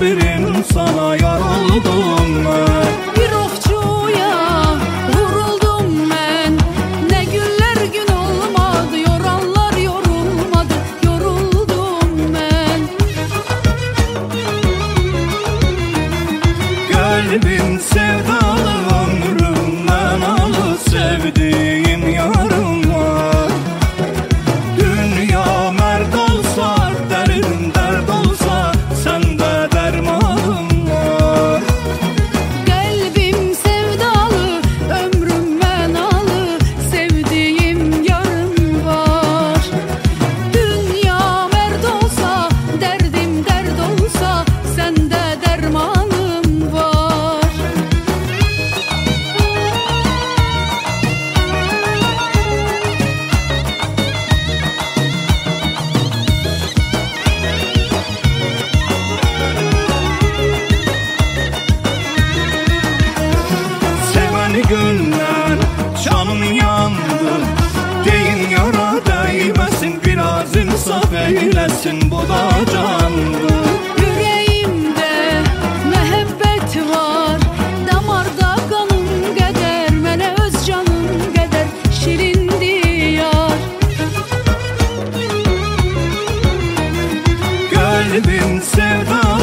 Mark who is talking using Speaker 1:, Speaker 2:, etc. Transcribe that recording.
Speaker 1: bir insana yar oldum ben.
Speaker 2: Bir okçuya vuruldum ben, ne güller gün olmadı, yoranlar yorulmadı, yoruldum ben.
Speaker 1: Kalbim sevdalı, ömrümden alı, sevdiğim yarım var. Dünya merd olsa, derin dert olsa, sende dermanım var.
Speaker 2: Kalbim sevdalı, ömrüm menalı, sevdiğim yarım var. Dünya merd olsa, derdim dert olsa, sende dermanım var.
Speaker 1: Seveni günler canım yandı, deyin yara değmesin, biraz insaf eylesin, bu da candı.
Speaker 2: Yüreğimde mehabbet var, damarda kanım kadar, mənə öz canım kadar şirindir yar.
Speaker 1: Kalbim sevdalı,